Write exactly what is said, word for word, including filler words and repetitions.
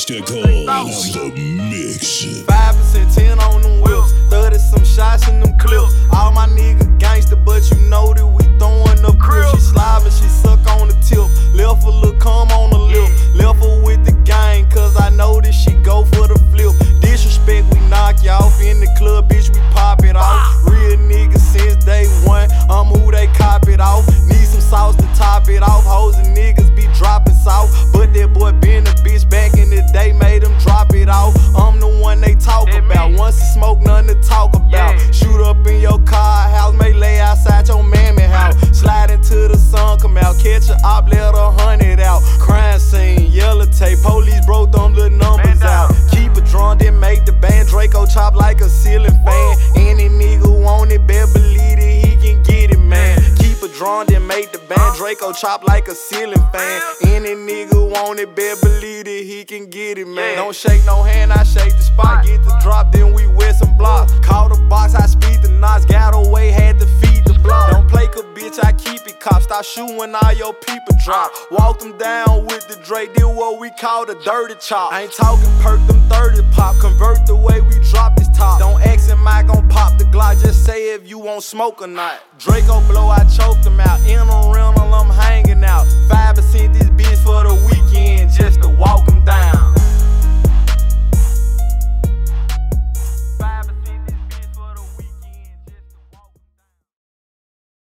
Mystical in the mix. Five percent, ten on them whips, thirty some shots in them clips. All my niggas gangster, but you know that we throwing up crib. She slide, but she suck on the tip. Left a little cum on the lip. Left her with the gang, cause I know that she go for the flip. Disrespect, we knock you off. In the club, bitch, we pop it off. Real niggas since day one, I'm who they cop it off. Need some sauce to top it off. Hoes and niggas be dropping sauce, but that boy been a bitch back in the day, made him drop it off. I'm the one they talk about. Once the smoke, nothing to talk about. Shoot up in your car house, may lay outside your mammy house. Slide into the sun, come out, catch a op, let a hundred out. Crime scene, yellow tape, police broke them little numbers out. Keep it drawn, then make the band. Draco chop like a ceiling fan. Any nigga want it, better believe that he can get it, man. Keep it drawn, then make the band. Draco chop like a ceiling fan. Any nigga want it, better believe that he can get it, man. Don't shake no hand, I shake the spot. Get the drop, then we wear some blocks. Call the box, I speed the knots. Got away, had to feed the block. Don't play a bitch, I keep it cop. Stop shooting when all your people drop. Walk them down with the Drake, did what we call the dirty chop. I ain't talking perk, them thirty pop. Convert the way we drop this top. Don't ask him, I gon' pop the Glock. Just say if you won't smoke or not. Draco blow, I choked him out. In a rental, I'm high.